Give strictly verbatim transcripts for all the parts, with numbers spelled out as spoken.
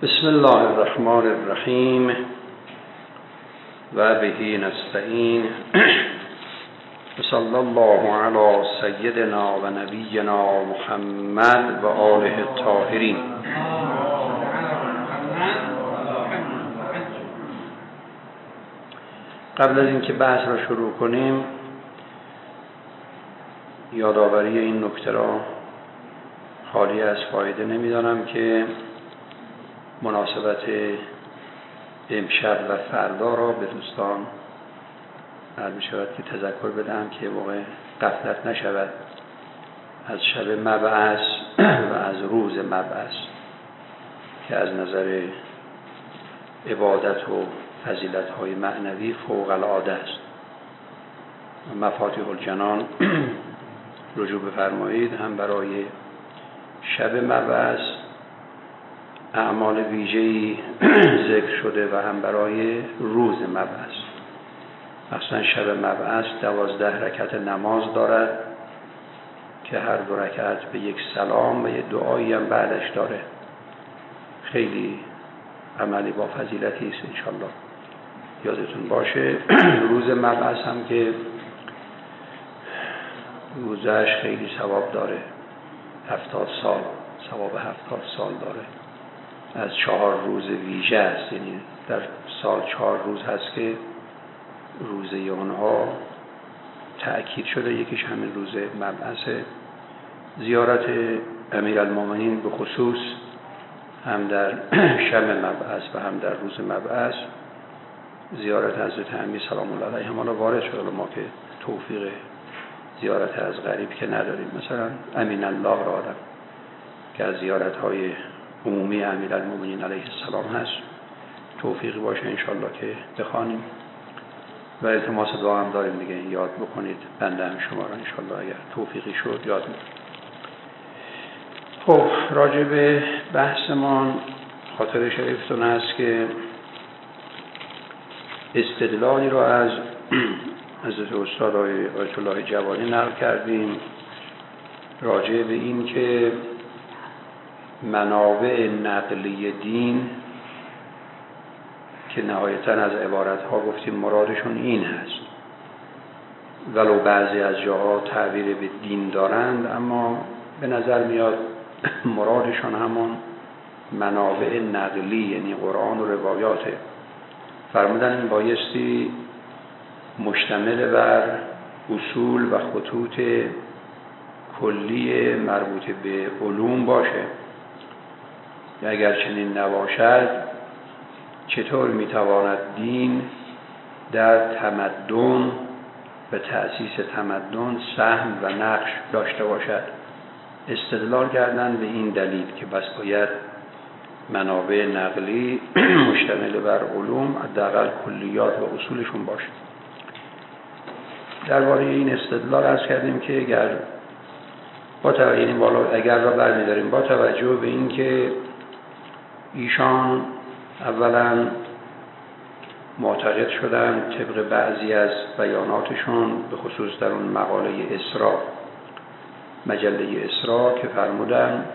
بسم الله الرحمن الرحیم و به نستعین و صلی الله علی سیدنا و نبینا محمد و آله الطاهرین. قبل از اینکه بحث را شروع کنیم یادآوری این نکته را خالی از فایده نمیدانم که مناسبت امشب و فردا را به دوستان عرض می شود که تذکر بدهم که موقع غفلت نشود از شب مبعث و از روز مبعث که از نظر عبادت و فضیلت‌های معنوی فوق العاده است. مفاتیح الجنان رجوع بفرمایید، هم برای شب مبعث اعمال ویژه‌ای ذکر شده و هم برای روز مبعث. مثلا شب مبعث دوازده رکعت نماز دارد که هر دو رکعت به یک سلام و یک دعایی هم بعدش داره. خیلی عملی با فضیلتی است انشالله یادتون باشه. روز مبعث هم که روزش خیلی ثواب داره، هفتاد سال ثواب هفتاد سال داره. از چهار روز ویژه است، یعنی در سال چهار روز هست که روزه اونها تأکید شده، یکیش همین روز مبعث. زیارت امیرالمومنین به خصوص هم در شب مبعث و هم در روز مبعث زیارت حضرت امیر سلام الله علیه ما وارد شده، ما که توفیق زیارت از غریب که نداریم. مثلا امین الله را آدم که از زیارت های عمومی امیرالمومنین علیه السلام هست توفیقی باشه انشالله که بخوانیم و التماس دعا هم داریم دیگه، یاد بکنید بنده هم شما را انشالله اگر توفیقی شد یاد میکنم. خب راجع به بحثمان خاطر شریفتون هست که استدلالی را از حضرت استاد آیت الله جوانی نقل کردیم راجع به این که منابع نقلی دین که نهایتاً از عبارتها گفتیم مرادشون این هست، ولو بعضی از جاها تعبیر به دین دارند اما به نظر میاد مرادشون همون منابع نقلی یعنی قرآن و روایاته. فرمودن این بایستی مشتمل بر اصول و خطوط کلی مربوط به علوم باشه. اگر چنین نباشد چطور میتواند دین در تمدن و تأسیس تمدن سهم و نقش داشته باشد؟ استدلال کردن به این دلیل که بس باید منابع نقلی مشتمل بر علوم حداقل کلیات و اصولشون باشه. درباره این استدلال عرض کردیم که اگر با توجه یعنی بالا اگر را برمی‌داریم با توجه به این که ایشان اولا معتقد شدن طبق بعضی از بیاناتشون به خصوص در اون مقاله اسراء مجله اسراء که فرمودن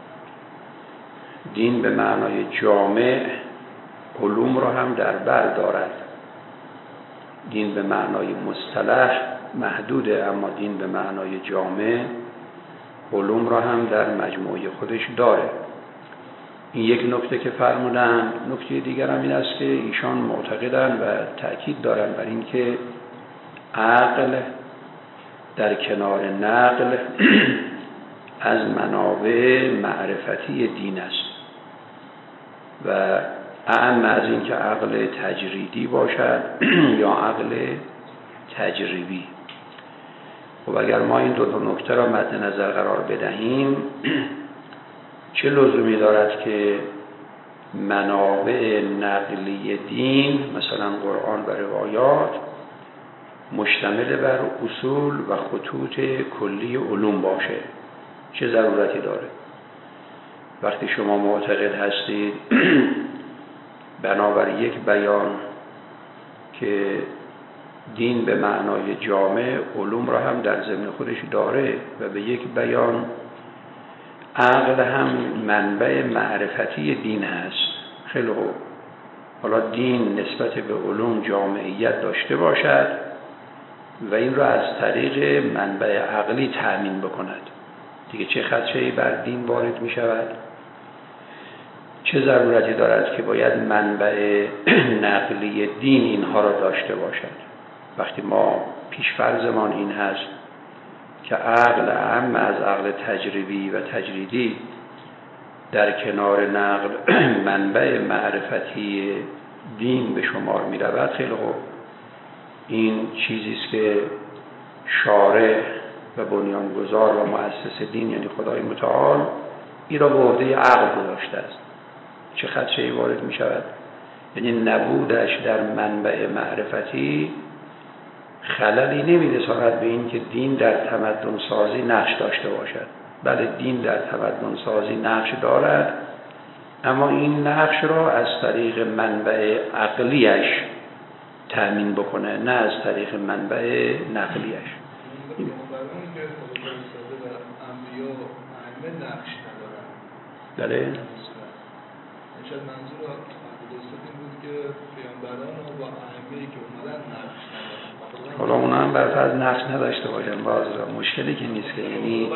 دین به معنای جامع علوم را هم در بر دارد. دین به معنای مصطلح محدوده اما دین به معنای جامع علوم را هم در مجموعه خودش داره. این یک نکته که فرمودن. نکته دیگر هم این است که ایشان معتقدن و تأکید دارن بر این که عقل در کنار نقل از منابع معرفتی دین است و اعم از این که عقل تجریدی باشد یا عقل تجربی. خب اگر ما این دو تا نکته را مد نظر قرار بدهیم چه لزومی دارد که منابع نقلی دین مثلا قرآن و روایات مشتمل بر اصول و خطوط کلی علوم باشه؟ چه ضرورتی داره؟ وقتی شما معتقد هستید بنابر یک بیان که دین به معنای جامع علوم را هم در ضمن خودش داره و به یک بیان عقل هم منبع معرفتی دین هست خیلی خوب، حالا دین نسبت به علوم جامعیت داشته باشد و این را از طریق منبع عقلی تأمین بکند. دیگه چه خدشه‌ای بر دین وارد می شود؟ چه ضرورتی دارد که باید منبع نقلی دین اینها را داشته باشد؟ وقتی ما پیشفرضمان این هست که عقل اهم از عقل تجربی و تجریدی در کنار نقل منبع معرفتی دین به شمار می رود، خیلی خوب، این چیزی است که شارع و بنیانگذار و مؤسس دین یعنی خدای متعال این را به عهده عقل گذاشته است. چه خدشه‌ای وارد می شود؟ یعنی نبودش در منبع معرفتی خللی نمی رساند به این که دین در تمدن سازی نقش داشته باشد. بله، دین در تمدن سازی نقش دارد، اما این نقش را از طریق منبع عقلیش تأمین بکنه، نه از طریق منبع نقلیش. این بله، شاید منظور درست این بود که پیامبران و ائمه‌ای که اومدن نقش نداشتن. حالا اونا هم برای از نقش نداشته باشن، باز مشکلی که نیست که یعنی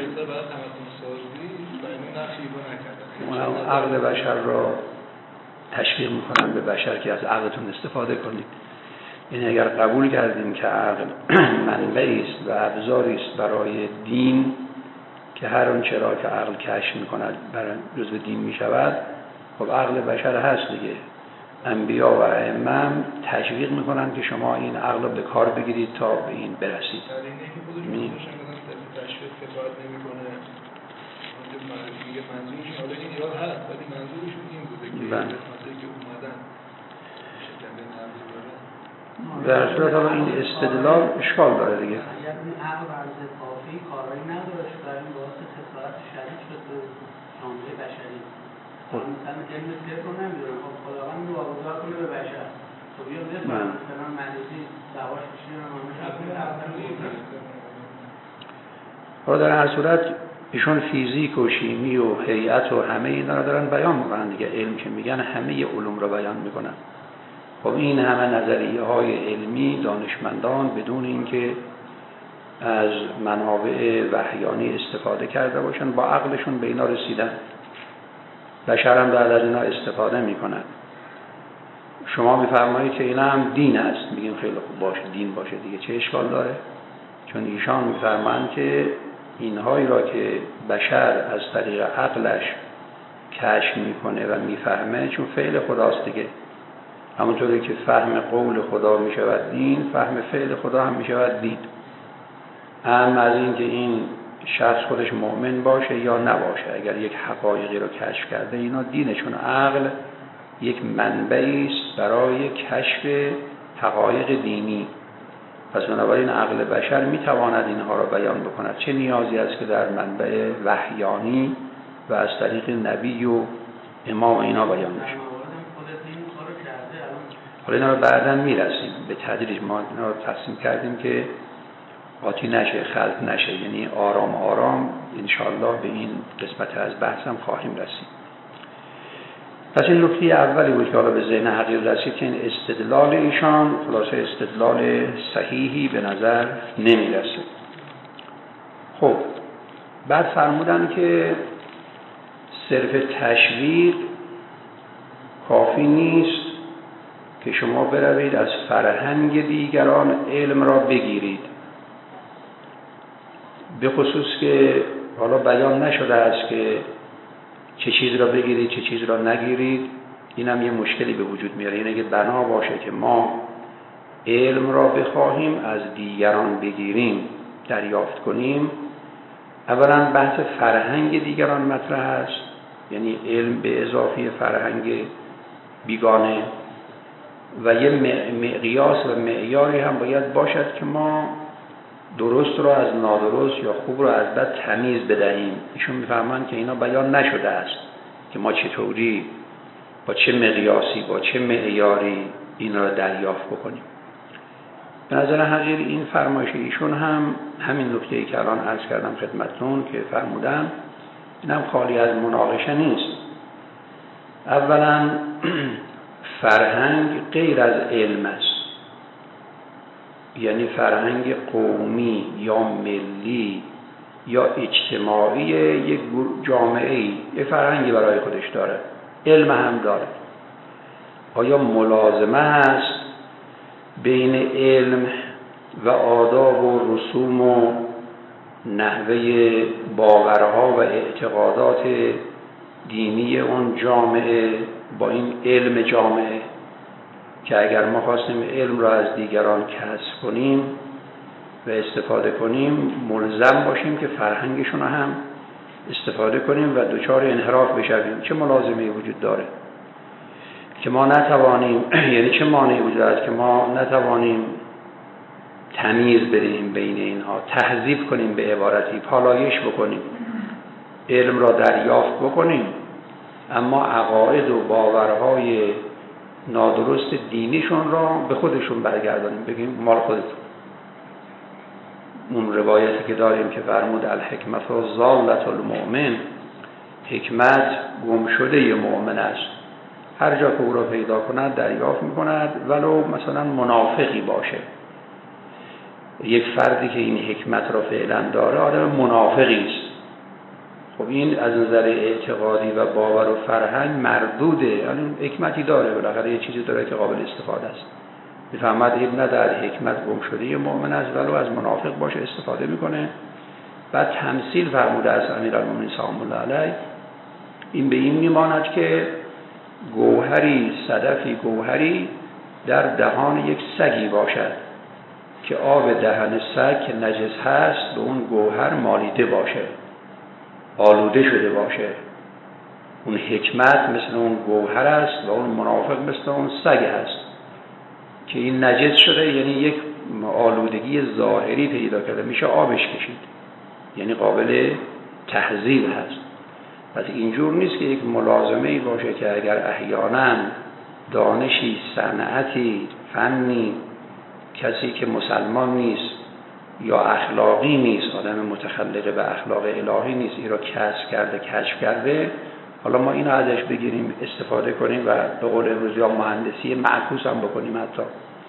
اونا عقل بشر را تشویق میکنن به بشر که از عقلتون استفاده کنید. یعنی اگر قبول کردیم که عقل منبعی است و ابزاری است برای دین که هر اون چرا که عقل کشف میکند برای جزء دین میشود، خب عقل بشر هست دیگه. انبیا و ائمه هم تشویق میکنن که شما این عقل رو به کار بگیرید تا به این برسید. می تشویق کفایت نمیکنه. میگه منظورش حالا این ایراد هست، ولی منظورش این بوده که قسمتی که اومدن شکنجه نبوده. در صورت حالا این استدلال اشکال داره دیگه. اگر این عقل عرض کافی کارایی نداشت برای این باعث خسارت شدید شد به جامعه بشری. مثلا علم فقه رو نمیدونم، خب خداوند رو واگذار کنه به بشر. خب بیا بفرم مثلا مریضی دواش بشینه و همه حالا در هر صورت ایشون فیزیک و شیمی و هیئت و همه اینا رو دارن بیان میکنن دیگه. علم که میگن همه علوم رو بیان میکنن. خب این همه نظریه های علمی دانشمندان بدون اینکه از منابع وحیانی استفاده کرده باشن با عقلشون به اینا رسیدن. بشر هم بعد از اینا استفاده میکنن. شما میفرمایید که اینا هم دین است، میگیم خیلی خوب باشه، دین باشه دیگه، چه اشکال داره؟ چون ایشان میفرمایند که اینهایی را که بشر از طریق عقلش کشف میکنه و میفهمه چون فعل خداست دیگه. همونطوری که فهم قول خدا میشود دین، فهم فعل خدا هم میشود دین. اما از این که این شخص خودش مؤمن باشه یا نباشه، اگر یک حقایقی رو کشف کرده، اینا دینه، چون عقل یک منبعی است برای کشف حقایق دینی. پس بنابراین عقل بشر میتواند اینها را بیان بکند. چه نیازی است که در منبع وحیانی و از طریق نبی و امام اینا بیان بشه. حالا اینا رو بعداً میرسیم به تدریج. ما اینا رو تقسیم کردیم که قاطی نشه، خلط نشه، یعنی آرام آرام انشاءالله به این قسمت از بحثم خواهیم رسید. پس این نکته اولی بود که حالا به ذهن حقیق رسید که این استدلال ایشان خلاصه استدلال صحیحی به نظر نمیرسه. خب بعد فرمودن که صرف تشویق کافی نیست که شما بروید از فرهنگ دیگران علم را بگیرید، به خصوص که حالا بیان نشده است که چه چیز را بگیرید چه چیز را نگیرید. این هم یه مشکلی به وجود میاره. اینه که بنا باشه که ما علم را بخواهیم از دیگران بگیریم، دریافت کنیم، اولا بحث فرهنگ دیگران مطرح است، یعنی علم به اضافه فرهنگ بیگانه، و یه مقیاس و معیاری هم باید باشد که ما درست را از نادرست یا خوب را از بد تمیز بدهیم. ایشون میفهمند که اینا بیان نشده است که ما چطوری با چه مقیاسی با چه معیاری این را دریافت بکنیم. به نظر حقیر این فرمایش ایشون هم همین نکته‌ای که الان عرض کردم خدمتتون که فرمودن، این هم خالی از مناقشه نیست. اولا فرهنگ غیر از علم است، یعنی فرهنگ قومی یا ملی یا اجتماعی یک جامعه‌ای یه فرهنگی برای خودش داره، علم هم داره. آیا ملازمه هست بین علم و آداب و رسوم و نحوه باورها و اعتقادات دینی اون جامعه با این علم جامعه، که اگر ما خواستیم علم را از دیگران کسب کنیم و استفاده کنیم ملزم باشیم که فرهنگشون رو هم استفاده کنیم و دچار انحراف بشویم؟ چه ملازمه‌ای وجود داره که ما نتوانیم یعنی چه مانعی وجود است که ما نتوانیم تمیز بدهیم بین اینها، تهذیب کنیم، به عبارتی پالایش بکنیم، علم را دریافت بکنیم، اما عقاید و باورهای نادرست دینیشون را به خودشون برگردانیم، بگیم مال خودتون. اون روایتی که داریم که فرمود الحکمت و ضالت المؤمن، حکمت گم شده ی مؤمن است، هر جا که او را پیدا کند دریافت میکند، ولو مثلا منافقی باشه. یک فردی که این حکمت را فعلا داره آدم منافقی است. خب این از نظر اعتقادی و باور و فرهنگ مردوده، یعنی حکمتی داره، بالاخره یه چیزی داره که قابل استفاده است. میفهمد ابن در حکمت گم شده ی مؤمن است، ولو از منافق باشه استفاده میکنه. بعد تمثیل فرموده از امیرالمومنین سلام الله علیه، این به این میماند که گوهری، صدفی گوهری در دهان یک سگی باشد که آب دهن سگ که نجس هست به اون گوهر مالیده باشه، آلوده شده باشه. اون حکمت مثل اون گوهر است و اون منافق مثل اون سگ است که این نجس شده، یعنی یک آلودگی ظاهری پیدا کرده، میشه آبش کشید، یعنی قابل تهذیب هست. پس اینجور نیست که یک ملازمه‌ای باشه که اگر احیانا دانشی، صنعتی، فنی، کسی که مسلمان نیست یا اخلاقی نیست، آدم متخلق به اخلاق الهی نیست، این را کسب کرده، کشف کرده، حالا ما اینو ازش بگیریم استفاده کنیم و به قول امروزی ها مهندسی معکوس هم بکنیم. حتی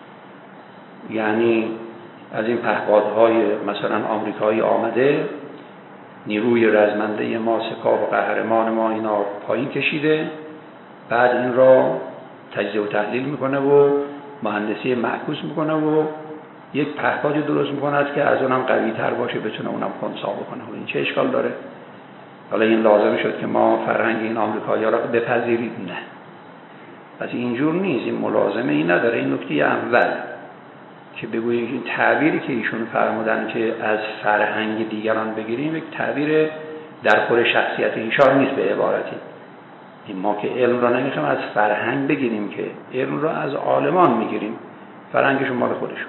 یعنی از این پهپادهای مثلا آمریکایی آمده، نیروی رزمنده ما، سپاه و قهرمان ما اینا پایین کشیده، بعد این را تجزیه و تحلیل میکنه و مهندسی معکوس میکنه و یک پهپادی درست میکنه که از اونم قوی تر باشه، بتونه اونم خنثی بکنه. این چه اشکال داره؟ حالا این لازم شد که ما فرهنگ این آمریکایی‌ها را بپذیرید؟ نه، پس اینجور نیست. این ملازمه ای نداره. این نکته اول که بگوییم این تعبیری که ایشون فرمودن که از فرهنگ دیگران بگیریم، یک تعبیر در خور شخصیت ایشان نیست. به عبارتی این ما که علم را نمیخوایم از فرهنگ بگیریم، که علم را از عالمان میگیریم، فرهنگشون مال خودشون.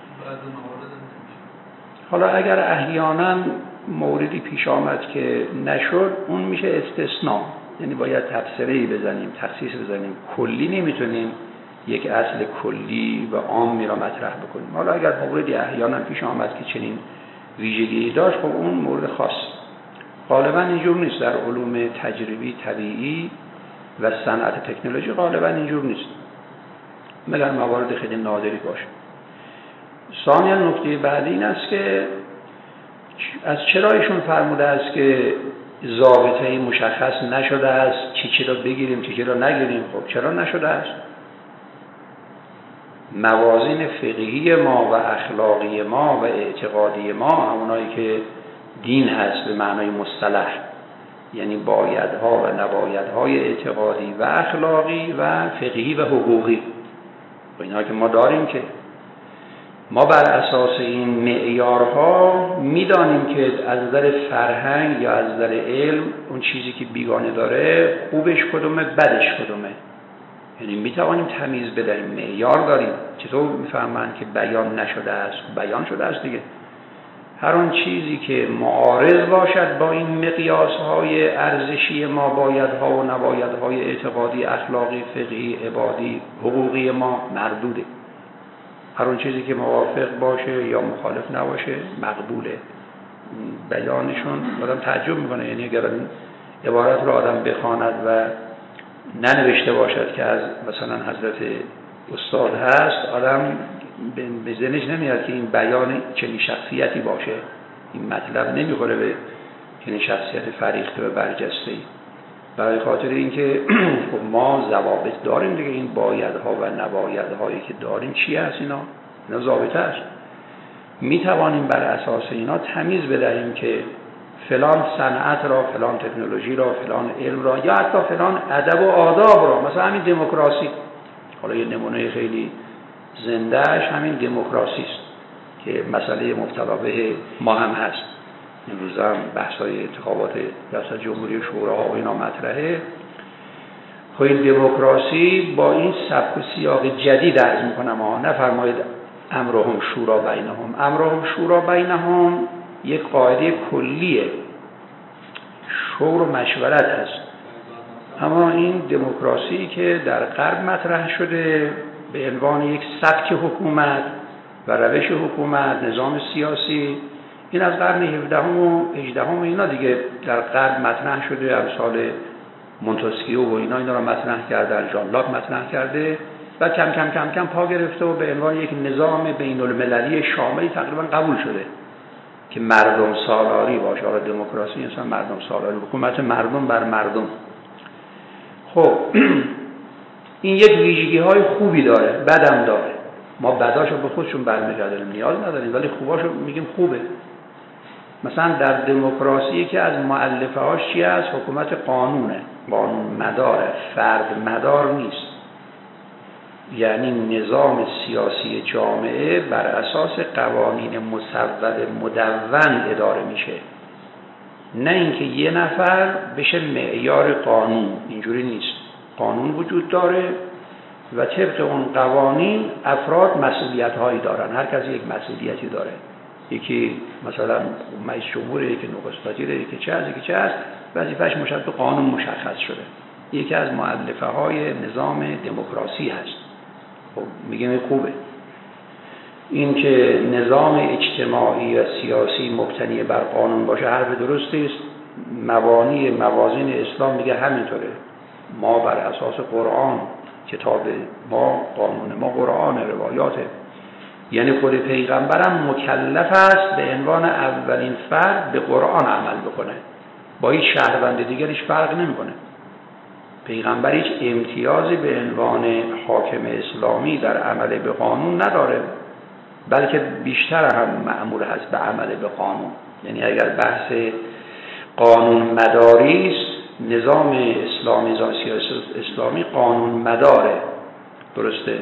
حالا اگر احیانا موردی پیش آمد که نشد، اون میشه استثناء، یعنی باید تفسیری بزنیم، تخصیص بزنیم. کلی نمیتونیم یک اصل کلی و عامی را مطرح بکنیم. حالا اگر موردی احیانا پیش آمد که چنین ویژگی داشت، خب اون مورد خاص. غالبا اینجور نیست. در علوم تجربی طبیعی و صنعت تکنولوژی غالبا اینجور نیست، مگر موارد خیلی نادری باشه. ثانیا نکته بعدی این است که از چرا ایشون فرموده است که ضابطه مشخص نشده است چی چی را بگیریم چی چی را نگیریم. خب چرا نشده است؟ موازین فقهی ما و اخلاقی ما و اعتقادی ما، همونایی که دین هست به معنای مصطلح، یعنی بایدها و نبایدهای اعتقادی و اخلاقی و فقهی و حقوقی، و اینا که ما داریم، که ما بر اساس این معیارها میدانیم که از نظر فرهنگ یا از نظر علم اون چیزی که بیگانه داره خوبش کدومه، بدش کدومه. یعنی میتوانیم تمیز بدهیم، معیار داریم. چطور میفهمن که بیان نشده است؟ بیان شده است دیگه. هر اون چیزی که معارض باشد با این مقیاس‌های ارزشی ما، بایدها و نبایدهای اعتقادی، اخلاقی، فقهی، عبادی، حقوقی ما، مردوده. هر اون چیزی که موافق باشه یا مخالف نباشه مقبوله. بیانشون آدم تعجب میکنه. یعنی اگر این عبارت رو آدم بخواند و ننوشته باشد که از مثلا حضرت استاد هست، آدم به ذهنش نمیاد که این بیان چنین شخصیتی باشه. این مطلب نمیخوره به چنین شخصیت فریخته و برجسته‌ای. برای خاطر اینکه خب ما ضوابط داریم دیگه، این بایدها و نبایدهایی که داریم چی هست؟ اینا اینا ضابطه است. می توانیم بر اساس اینا تمیز بدهیم که فلان صنعت را، فلان تکنولوژی را، فلان علم را، یا حتی فلان ادب و آداب را، مثلا همین دموکراسی، حالا یه نمونه خیلی زندهش همین دموکراسی است که مسئله مبتلا به ما هم هست. امروز هم بحث‌های انتخابات ریاست جمهوری شوراها و اینا مطرحه. خب این دموکراسی با این سبک و سیاق جدید عرض می‌کنم ها، نفرمایید امرهم شورا بینهم. امرهم شورا بینهم یک قاعده کلیه، شور و مشورت هست. اما این دموکراسی که در غرب مطرح شده به عنوان یک سبک حکومت و روش حکومت، نظام سیاسی، این از قرن هفدهم و هجدهم اینا دیگه در غرب مطرح شده. امثال مونتسکیو و اینا اینا را مطرح کرده، ژان لاک مطرح کرده و کم کم کم کم پا گرفته و به عنوان یک نظام بین المللی شاملی تقریبا قبول شده که مردم سالاری باشه. حالا دموکراسی انسان مردم سالاری، حکومت مردم بر مردم. خب این یک ویژگی های خوبی داره، بدم داره. ما بداشو به خودشون برمیگردیم، نیاز نداریم، ولی خوباشو میگیم خوبه. مثلا در دموکراسی که از مؤلفه هاش چی هست؟ حکومت قانونه، قانون مداره، فرد مدار نیست. یعنی نظام سیاسی جامعه بر اساس قوانین مصوب مدون اداره میشه، نه اینکه یه نفر بشه معیار قانون. اینجوری نیست. قانون وجود داره و طبق اون قوانین افراد مسئولیت هایی دارن، هر کسی یک مسئولیتی داره. یکی مثلا رئیس جمهور، یکی نخست وزیر، یکی چه هست، یکی چه هست، وظیفه‌اش مشخص به قانون مشخص شده. یکی از مؤلفه های نظام دموکراسی هست. خب میگیم خوبه. این که نظام اجتماعی و سیاسی مبتنی بر قانون باشه حرف درستی است. مبانی موازین اسلام میگه همینطوره. ما بر اساس قرآن، کتاب ما، قانون ما قرآن، روایاته. یعنی خود پیغمبرم مکلف است به عنوان اولین فرد به قرآن عمل بکنه، با هیچ شهروند دیگرش فرق نمیکنه. پیغمبر هیچ امتیازی به عنوان حاکم اسلامی در عمل به قانون نداره، بلکه بیشتر هم مأمور هست به عمل به قانون. یعنی اگر بحث قانون مداری است، نظام اسلامی، نظام سیاسی اسلامی قانون مداره، درسته؟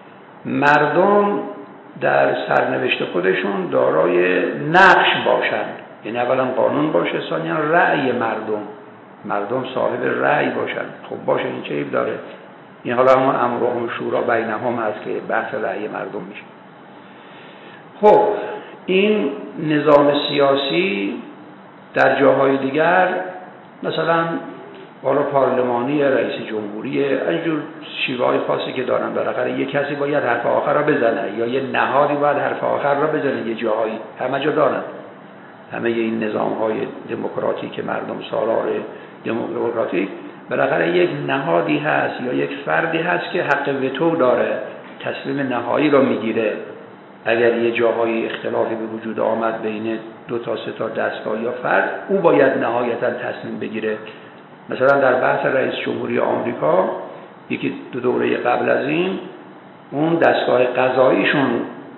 مردم در سرنوشت خودشون دارای نقش باشند، یعنی اولا قانون باشه، ثانیا رأی مردم، مردم صاحب رأی باشن. خب باشه، این چه عیب داره؟ این حالا همون امرهم شورا بینهم هست که بحث رأی مردم میشه. خب این نظام سیاسی در جاهای دیگر مثلا حالا پارلمانی، رئیس جمهوری، اینجور شیوه‌های خاصی که دارن، بالاخره یک کسی باید حرف آخر را بزنه یا یه نهادی باید حرف آخر را بزنه. یه جاهایی همه جا دارن. همه این نظام‌های دموکراتیک که مردم سالار دموکراتیک، بالاخره یک نهادی هست یا یک فردی هست که حق وتو داره، تصمیم نهایی را میگیره. اگر یه جاهای اختلافی به وجود آمد بین دو تا سه تا دستگاه یا فرد، او باید نهایتا تصمیم بگیره. مثلا در بحث رئیس جمهوری آمریکا، یکی دو دوره قبل از این، اون دستگاه قضاییشون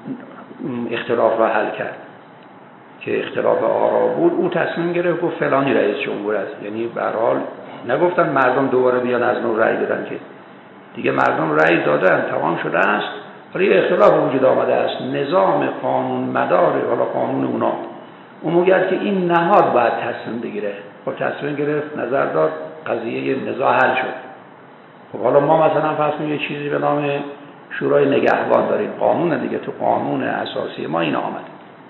اختلاف را حل کرد که اختلاف آرا بود. او تصمیم گرفت گفت فلانی رئیس جمهور است. یعنی به هر حال نگفتن مردم دوباره بیان از نو رأی بدن، که دیگه مردم رأی دادن، تمام شده است. ولی یه اختلاف وجود آمده است. نظام قانون مداره، حالا قانون اونا، اون میگه که این نهاد باید تصمیم بگیره. خب تصمیم گرفت، نظر داد، قضیه نزاع حل شد. خب حالا ما مثلا فرض کنیم یه چیزی به نام شورای نگهبان داریم، قانون دیگه، تو قانون اساسی ما این آمد.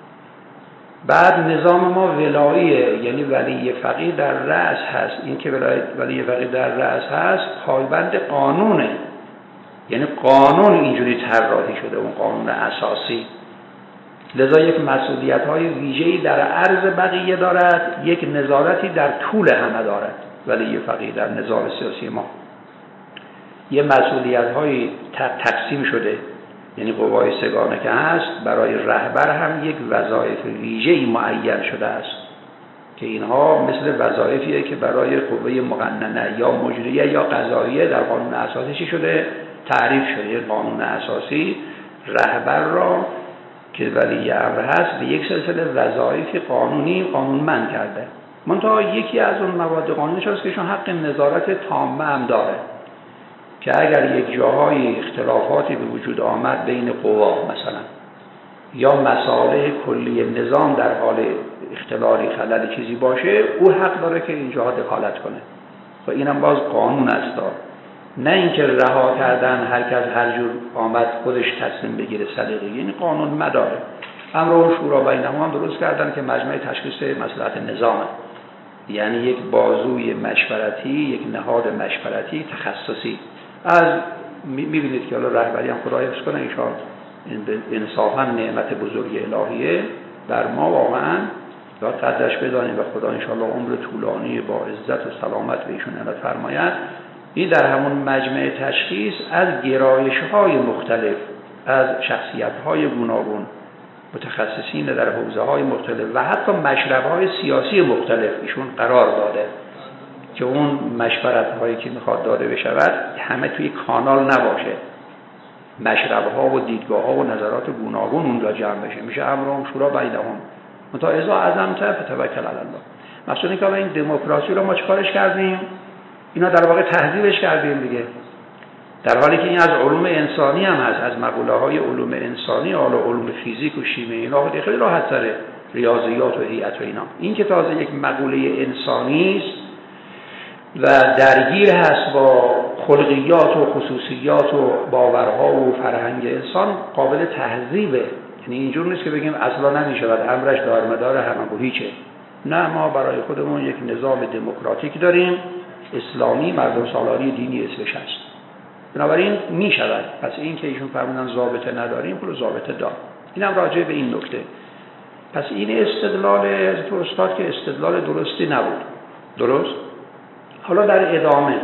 بعد نظام ما ولاییه، یعنی ولی فقیه در رأس هست. این که ولی فقیه در رأس هست پایبند قانونه، یعنی قانون اینجوری طراحی شده، اون قانون اساسی. لذا یک مسئولیت‌های ویژه‌ای در عرض بقیه دارد، یک نظارتی در طول همه دارد. ولی فقیه در نظام سیاسی ما یه مسئولیت‌های تقسیم شده، یعنی قوای سگانه که هست برای رهبر هم یک وظایف ویژه‌ای معین شده است که اینها مثل وظایفیه که برای قوه مقننه یا مجریه یا قضاییه در قانون اساسی شده تعریف شده. قانون اساسی رهبر را که ولی امر هست به یک سلسله وظایف قانونی قانونمند کرده. منتها یکی از اون مواد قانونیش هست که ایشون حق نظارت تامه هم داره که اگر یک جاهای اختلافاتی به وجود آمد بین قوا مثلا یا مصالح کلی نظام در حال اختلالی خلل چیزی باشه، او حق داره که اینجاها دخالت کنه. و اینم باز قانون است، نه اینکه رها کردن هر کس هر جور آمد خودش تصمیم بگیره سلیقه، یعنی قانون مداره. امر و شورا بینهم هم درست کردن که مجمع تشخیص مصلحت نظامه، یعنی یک بازوی مشورتی، یک نهاد مشورتی تخصصی. از میبینید که حالا رهبری هم خدا حفظ کنه ایشان انصافا نعمت بزرگی الهیه بر ما واقعا باید قدرش بدانیم و خدا انشاءالله عمر طولانی با عزت و سلامت به ایشون عنایت فرماید. این در همون مجمع تشخیص از گرایش‌های مختلف، از شخصیت‌های گوناگون، متخصصین در حوزه‌های مختلف و حتی مشرب‌های سیاسی مختلف ایشون قرار داده که اون مشورت‌هایی که میخواد داده بشود همه توی کانال نباشه، مشرب‌ها و دیدگاه‌ها و نظرات گوناگون اونجا جمع بشه، میشه امرهم شورا بینهم متا اذا عزمت فتوکل علی الله. مثلا که این دموکراسی رو ما چیکارش کردیم؟ اینا در واقع تهذیبش کردیم دیگه، در حالی که این از علوم انسانی هم هست، از مقوله‌های علوم انسانی، حالا علوم فیزیک و شیمی اینا خیلی راحت تره، ریاضیات و هیئت و اینا. این که تازه یک مقوله انسانی است و درگیر هست با خلقیات و خصوصیات و باورها و فرهنگ انسان، قابل تهذیبه. یعنی اینجور نیست که بگیم اصلا نمیشود امرش دارمدار همه هیچه. نه، ما برای خودمون یک نظام دموکراتیک داریم، اسلامی، مردم سالاری دینی اسمش هست، بنابراین میشود. پس این که ایشون فرمودن ضابطه نداریم، خود ضابطه دار. اینم راجع به این نکته. پس این استدلال از تو استاد که استدلال درستی نبود. درست؟ حالا در ادامه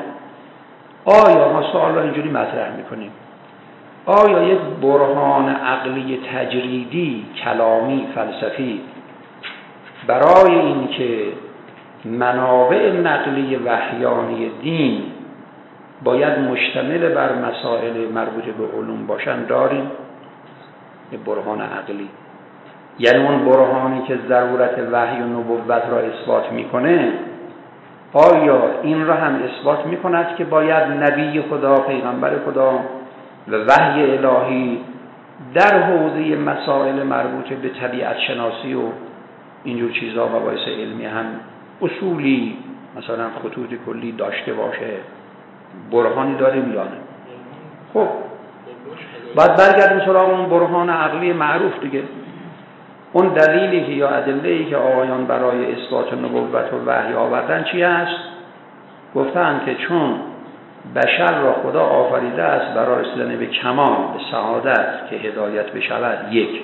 آیا ما سوال را اینجوری مطرح میکنیم، آیا یک برهان عقلی تجریدی، کلامی، فلسفی برای این که منابع نقلی وحیانی دین باید مشتمل بر مسائل مربوط به علوم باشن داریم؟ یک برهان عقلی، یعنی اون برهانی که ضرورت وحی و نبوت را اثبات میکنه، آیا این را هم اثبات میکند که باید نبی خدا، پیغمبر خدا و وحی الهی در حوزه مسائل مربوط به طبیعت شناسی و اینجور چیزا و مباحث علمی هم اصولی مثلا خطوط کلی داشته باشه؟ برهانی داریم یا نه؟ خب بعد برگردیم سراغ اون برهان عقلی معروف دیگه. اون دلیلی که یا ادله‌ای که آقایان برای اثبات نبوت و وحی آوردن چی است؟ گفتن که چون بشر را خدا آفریده است برای رسیدن به کمال، به سعادت که هدایت بشود یک،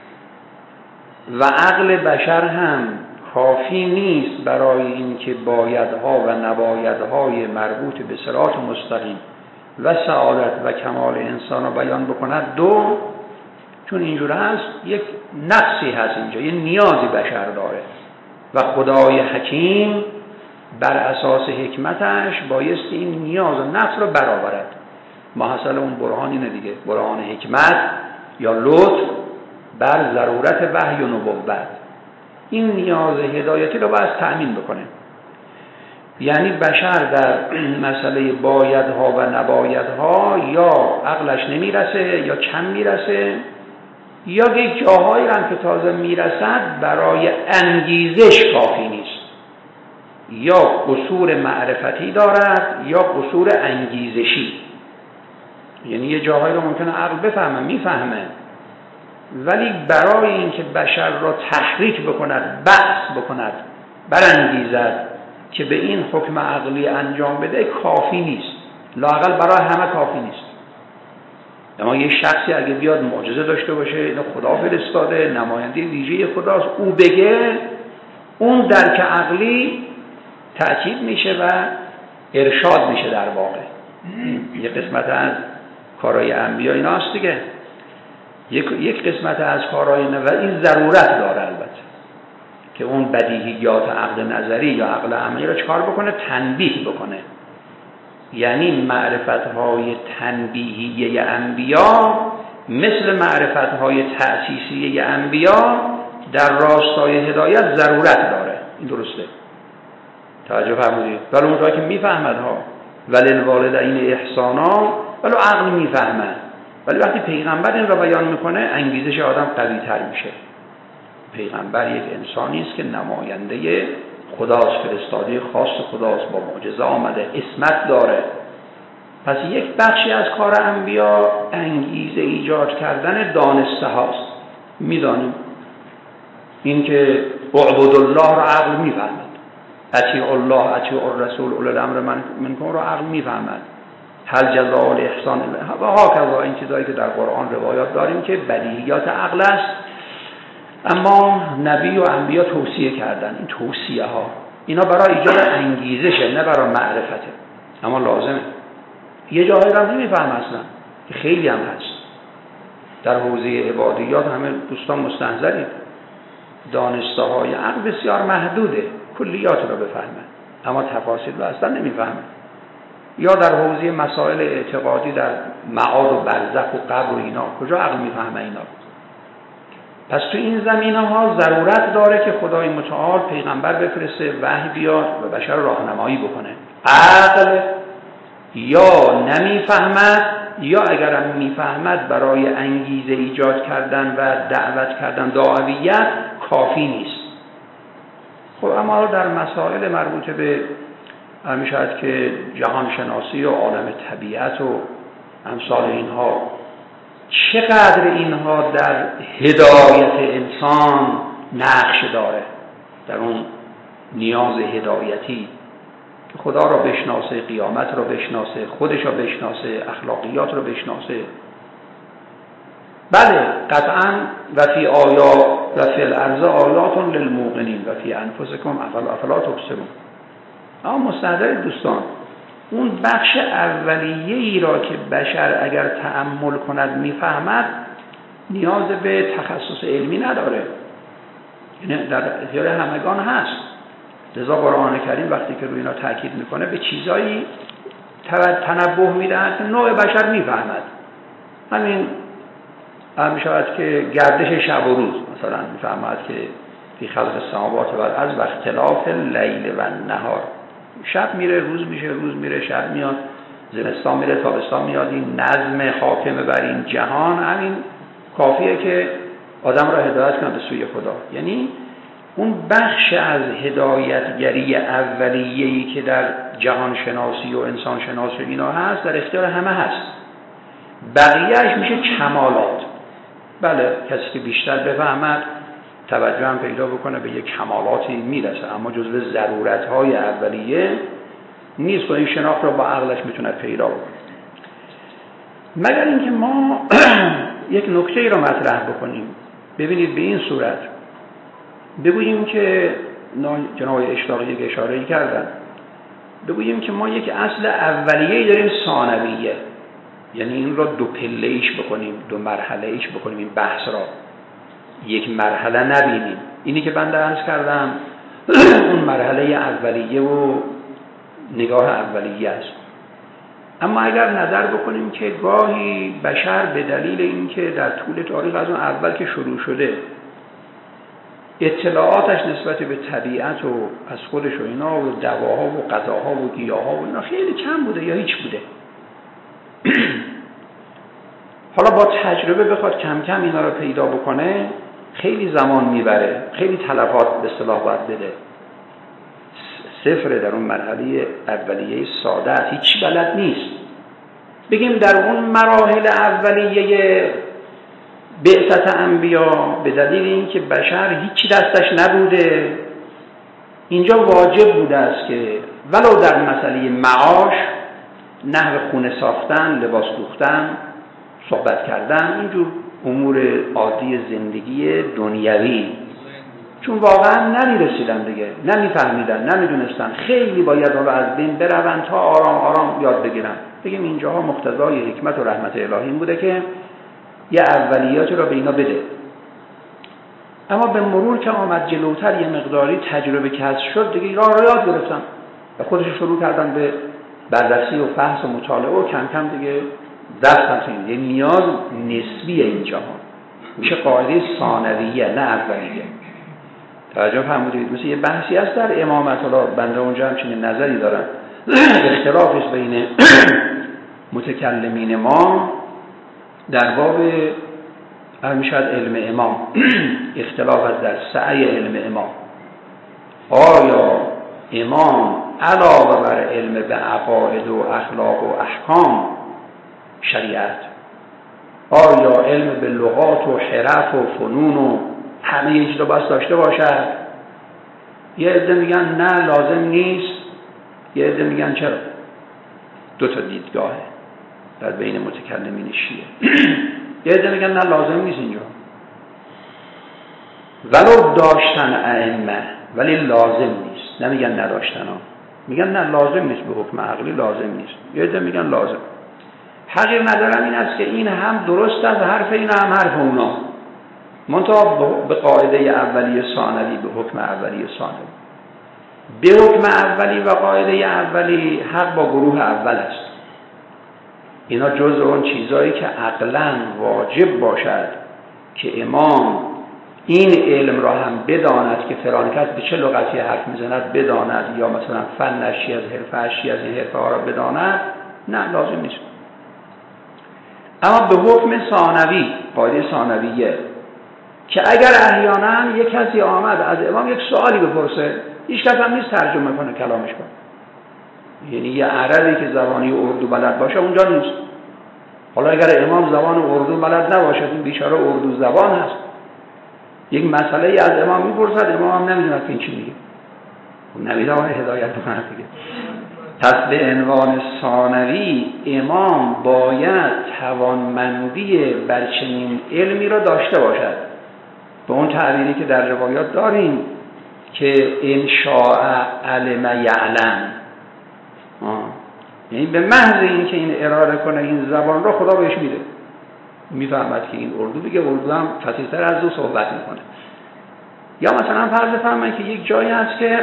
و عقل بشر هم کافی نیست برای اینکه بایدها و نبایدهای مربوط به صراط مستقیم و سعادت و کمال انسان را بیان بکند. دو، چون اینجور هست یک نقصی هست اینجا، یه نیازی بشر داره و خدای حکیم بر اساس حکمتش بایستی این نیاز و نقص رو برآورد. محصل اون برهان اینه دیگه، برهان حکمت یا لطف بر ضرورت وحی و نبوت. این نیاز هدایتی رو باید تأمین بکنه. یعنی بشر در مسئله بایدها و نبایدها یا عقلش نمیرسه یا کم میرسه، یا یک جاهایی هم که تازه میرسد برای انگیزش کافی نیست، یا قصور معرفتی دارد یا قصور انگیزشی. یعنی یه جاهایی رو ممکنه عقل بفهمه، میفهمه، ولی برای اینکه بشر را تحریک بکند، بحث بکند، برانگیزد که به این حکم عقلی انجام بده کافی نیست، لااقل برای همه کافی نیست. اما یه شخصی اگه بیاد معجزه داشته باشه، اینو خدا فرستاده، نماینده ویژه خداست، او بگه، اون درک عقلی تأکید میشه و ارشاد میشه در واقع. یه قسمت از کارهای انبیا ایناست دیگه. یک یک قسمت از کارهای و این ضرورت داره البته که اون بدیهیات عقل نظری یا عقل عملی رو چکار بکنه؟ تنبیه بکنه. یعنی معرفت‌های تنبیهیه انبیا مثل معرفت‌های تأسیسیه انبیا در راستای هدایت ضرورت داره. این درسته، توجه فرمودید؟ ولی اونجایی که میفهمد ها ولی الوالدین احسانا، ولی عقل میفهمد، ولی وقتی پیغمبر این را بیان میکنه انگیزش آدم قوی تر میشه. پیغمبر یک انسانی است که نماینده خداست، فرستاده خاص خداست، با معجزه آمده، اسمت داره. پس یک بخشی از کار انبیا انگیزه ایجاد کردن دانسته هاست. میدانیم این که اعبد الله رو عقل میفهمد، اطیع الله اطیع الرسول اولي الامر منکم رو عقل میفهمد، هل جزاء الاحسان و هاکذا، این چیزایی که در قرآن روایات داریم که بدیهیات عقل است. اما نبی و انبیا توصیه کردن. این توصیه ها اینا برای ایجاد انگیزشه، نه برای معرفته، اما لازمه. یه جایی رو نمیفهم اصلا، خیلی هم هست در حوزه عبادیات. همه دوستان مستحضرید دانسته های عقل بسیار محدوده، کلیات رو بفهمه اما تفاصیل رو اصلا نمیفهمه. یا در حوزه مسائل اعتقادی در معاد و برزخ و قبر و اینا، کجا عقل میفهمه اینا؟ پس تو این زمینه ها ضرورت داره که خدای متعال پیغمبر بفرسته، وحی بیاد و بشر راهنمایی بکنه. عقل یا نمیفهمد یا اگرم میفهمد برای انگیزه ایجاد کردن و دعوت کردن دعویت کافی نیست. خب اما در مسائل مربوط به میشود که جهان شناسی و عالم طبیعت و امثال اینها، چقدر اینها در هدایت انسان نقش داره، در اون نیاز هدایتی که خدا را بشناسه، قیامت را بشناسه، خودش را بشناسه، اخلاقیات را بشناسه. بله قطعا و فی آیا و فی الارض آیات للموقنین و فی انفسکم افلا افلا تبصرون. اما مستحضرید دوستان، اون بخش اولیه‌ای را که بشر اگر تأمل کند میفهمد نیاز به تخصص علمی نداره، یعنی در اختیار همگان هست. لذا قرآن کریم وقتی که روی اینا تاکید میکنه به چیزایی تنبه میدهد که نوع بشر میفهمد. همین هم میشود که گردش شب و روز مثلا میفهمد که فی خلق السماوات و الارض و اختلاف اللیل و النهار، شب میره روز میشه، روز میره شب میاد، زمستان میره تابستان میاد. این نظم حاکم بر این جهان همین کافیه که آدم را هدایت کنه به سوی خدا. یعنی اون بخش از هدایتگری اولیه‌ای که در جهان شناسی و انسان شناسی اینا هست در اختیار همه هست، بقیهش میشه کمالات. بله کسی که بیشتر بفهمد توجه هم پیدا بکنه به یک کمالاتی میرسه، اما جزو ضرورت‌های اولیه نیست و این شناخت رو با عقلش میتونه پیدا بکنه. مگر اینکه ما یک نکته ای رو مطرح بکنیم. ببینید به این صورت بگوییم که جناب اشتاقی یک اشاره‌ای کردن، بگوییم که ما یک اصل اولیه‌ای داریم ثانویه، یعنی این را دو پله‌ایش بکنیم، دو مرحله‌ایش بکنیم، این بحث را یک مرحله نبینیم. اینی که بنده عرض کردم اون مرحله اولیه و نگاه اولیه است. اما اگر نظر بکنیم که گاهی بشر به دلیل اینکه در طول تاریخ از اون اول که شروع شده اطلاعاتش نسبت به طبیعت و از خودش و اینا و دواها و غذاها و گیاها و اینا خیلی کم بوده یا هیچ بوده، حالا با تجربه بخواد کم کم اینا رو پیدا بکنه خیلی زمان میبره، خیلی تلفات به اصطلاح باید بده. صفر در اون مرحله اولیه ساده است، هیچ بلد نیست. بگیم در اون مراحل اولیه بعثت انبیا به دلیل اینکه بشر هیچی دستش نبوده، اینجا واجب بوده است که ولو در مسئله معاش، نحو خونه ساختن، لباس دوختن، صحبت کردن، اینجور امور عادی زندگی دنیوی، چون واقعا نمیرسیدن دیگه، نمیفهمیدن، نمیدونستن، خیلی باید حالا از بین برون تا آرام آرام یاد بگیرن. بگیم اینجاها مقتضای حکمت و رحمت الهی این بوده که یه اولیاتی را به اینا بده. اما به مرور که آمد جلوتر یه مقداری تجربه کسب شد دیگه راه را یاد گرفتن و خودش شروع کردن به بررسی و فحص و مطالعه و کم کم دیگه دستن توی یه نیاز نسبیه اینجاها، میشه قاعده ثانویه نه اولیه. توجه فرمودید؟ مثل یه بحثی هست در امامت، حالا بنده اونجا همچنین نظری دارم، اختلافش بین متکلمین ما در باب میشد علم امام اختلاف است در سعی علم امام. آیا امام علاوه بر علم به عقاید و اخلاق و احکام شریعت، آیا علم به لغات و حرف و فنون و همه یه چیز رو باید داشته باشد؟ یه عده میگن نه لازم نیست، یه عده میگن چرا. دو تا دیدگاهه در بین متکلمین شیعه. یه عده میگن نه لازم نیست اینجا، ولو داشتن ائمه ولی لازم نیست. نمیگن نداشتن ها، میگن نه لازم نیست، به حکم عقلی لازم نیست. یه عده میگن لازم. حقیر ندارم این است که این هم درست است، حرف این هم حرف اونا، منتها به قاعده اولیه ثانوی، به حکم اولیه ثانوی. به حکم اولی و قاعده اولی حق با گروه اول است. اینا جزء اون چیزایی که عقلاً واجب باشد که امام این علم را هم بداند که فلان کس به چه لغتی حرف میزند بداند، یا مثلا فن چی از حرفه چی از این حرفه ها را بداند. نه لازم نیست. اما به حکم ثانوی، قاعده ثانویه، که اگر احیانا یک کسی آمد از امام یک سوالی بپرسه، هیچ کس هم نیست ترجمه کنه کلامش کنه، یعنی یه عربی که زبانی اردو بلد باشه اونجا نیست. حالا اگر امام زبان اردو بلد نباشه، این بیچاره اردو زبان هست، یک مسئله ای از امام میپرسد، امام هم نمیدونه که این چی میگه، نمیدونه هدایت کنه دیگه. پس به عنوان ثانوی امام باید توانمندی بر چنین علمی را داشته باشد، به اون تعبیری که در روایات داریم که ان شاء علم یعلم، یعنی به محض این که این ارائه کنه این زبان را خدا بهش میده، میفهمد که این اردو دیگه اردو هم فصیح‌تر از او صحبت میکنه. یا مثلا فرض فرمایید که یک جایی هست که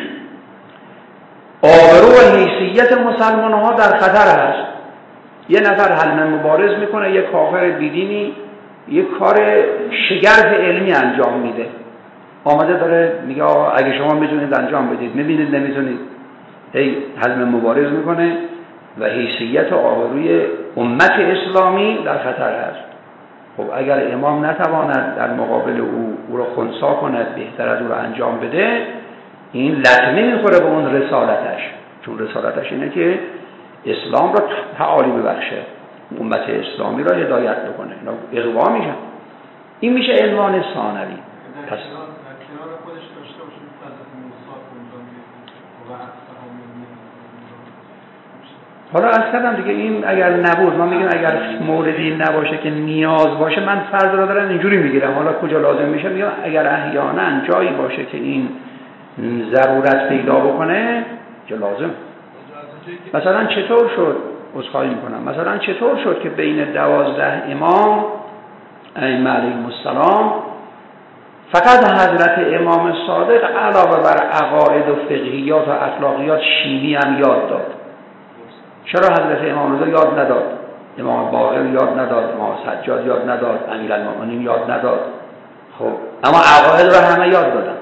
آبرو و حیثیت مسلمان ها در خطر هست، یه نفر حلم مبارز میکنه، یه کافر بیدینی یه کار شگرف علمی انجام میده، آمده داره میگه آقا اگه شما میتونید انجام بدید، میبینید نمیتونید، هی حلم مبارز میکنه و حیثیت و آبروی امت اسلامی در خطر هست. خب اگر امام نتواند در مقابل او او را خنثی کند، بهتر از او را انجام بده، این لطمه میخوره به اون رسالتش، چون رسالتش اینه که اسلام را تعالی ببخشه، امت اسلامی را هدایت بکنه، اینا اغوا میشن. این میشه عنوان ثانوی. پس حالا از کردم دیگه، این اگر نبود، ما میگیم اگر موردی نباشه که نیاز باشه، من فرض را دارم اینجوری میگیرم، حالا کجا لازم میشه میگم اگر احیانا جایی باشه که این ضرورت پیدا بکنه که لازم. مثلا چطور شد، عذرخواهی میکنم، مثلا چطور شد که بین دوازده امام ائمه علیهم السلام فقط حضرت امام صادق علاوه بر عقاید و فقهیات و اخلاقیات شیمی هم یاد داد؟ چرا حضرت امام رضا یاد نداد؟ امام باقر یاد نداد؟ امام سجاد یاد نداد؟ امیرالمومنین یاد نداد؟ خب اما عقاید را همه یاد دادن،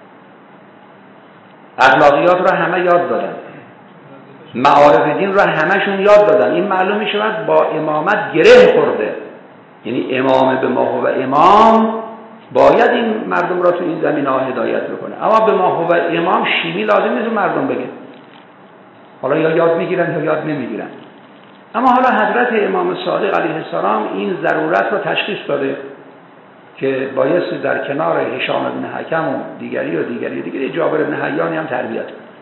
اخلاقیات را همه یاد دادن، معارف دین را همشون یاد دادن. این معلوم می شود با امامت گره خورده، یعنی امام به ما هو امام باید این مردم را تو این زمینه ها هدایت بکنه، اما به ما هو امام شیمی لازم نیست مردم بگه، حالا یا یاد میگیرن یا یاد نمیگیرن. اما حالا حضرت امام صادق علیه السلام این ضرورت را تشخیص داده که بایستی در کنار هشام بن حکم و دیگری و دیگری دیگری جابر بن حیانی هم تربیت.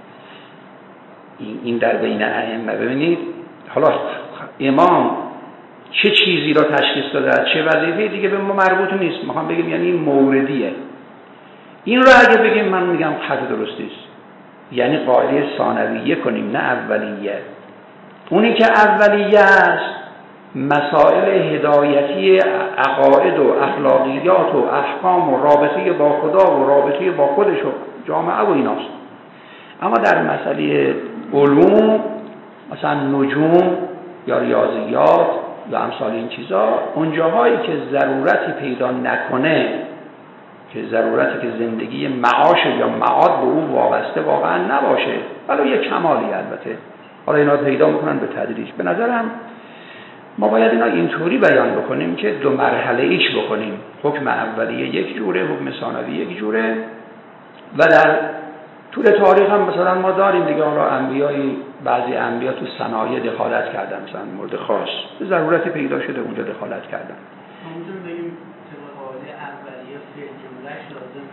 این در بین ائمه ببینید حالا امام چه چیزی را تشخیص داده، از چه وظیفه‌ای دیگه به ما مربوط نیست، میخوام بگم یعنی این موردیه. این را اگه بگیم من میگم خط درستی است، یعنی قاعده ثانویه کنیم نه اولیه. اونی که اولیه است مسائل هدایتی عقاید و اخلاقیات و احکام و رابطه با خدا و رابطه با خودش و جامعه و ایناست. اما در مسئله علوم مثلا نجوم یا ریاضیات یا امثال این چیزا، اونجاهایی که ضرورتی پیدا نکنه، که ضرورتی که زندگی معاش یا معاد به اون وابسته واقعا نباشه، ولی یه کمالی البته، حالا اینا پیدا میکنن به تدریج. به نظرم ما باید اینا اینطوری بیان بکنیم که دو مرحله ایش بکنیم. حکم اولیه یک جوره، حکم ثانوی یک جوره، و در طول تاریخ هم مثلا ما داریم دیگه، حالا انبیایی، بعضی انبیا تو صنایع دخالت کردن، مثلا مورد خاص به ضرورتی پیدا شده اونجا دخالت کردن. همونطور بگیم قاعده اولیه فعل جملهش لازم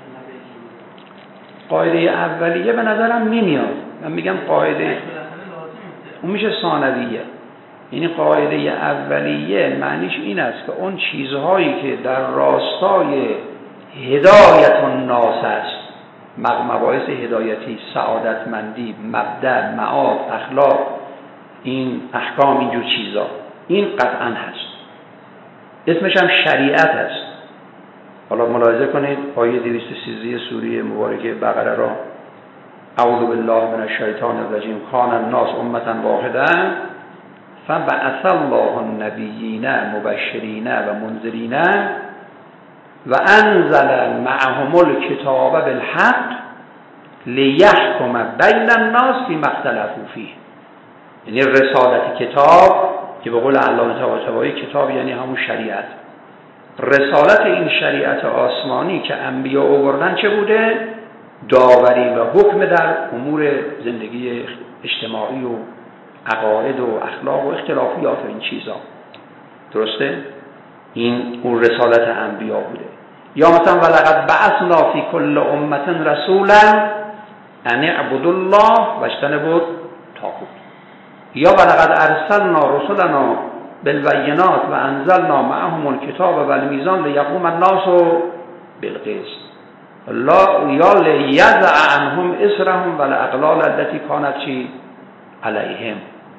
قاعده اولیه به نظرم نمیاد. من میگم قاعده اون میشه ثانویه. یعنی قاعده اولیه معنیش این است که اون چیزهایی که در راستای هدایت الناس است، مباحث هدایتی، سعادتمندی، مبدأ، معاد، اخلاق، این احکام، اینجور چیزا، این قطعا هست. اسمش هم شریعت هست. حالا ملاحظه کنید آیه دویست و سیزده سوره مبارکه بقره را، اعوذ بالله من الشیطان الرجیم، کان الناس امة واحدة فبعث الله النبیین مبشرین و منذرین و انزل معهم الکتاب بالحق لیحکم بین الناس فیما اختلفوا فیه. یعنی رسالت کتاب که به قول علامه طباطبایی کتاب یعنی همون شریعت. رسالت این شریعت آسمانی که انبیا آوردن چه بوده؟ داوری و حکم در امور زندگی اجتماعی و عقاید و اخلاق و اختلافیات و این چیزا. درسته؟ این اون رسالت انبیا بوده. یا مثلا ولقد بعثنا فی کل امة رسولا ان اعبدوا الله واجتنبوا الطاغوت. یا ولقد ارسلنا رسلنا بالبینات و انزلنا معهم الکتاب والمیزان لیقوم الناس بالقسط یا لیضع عنهم اصرهم والاغلال التي كانت علیهم.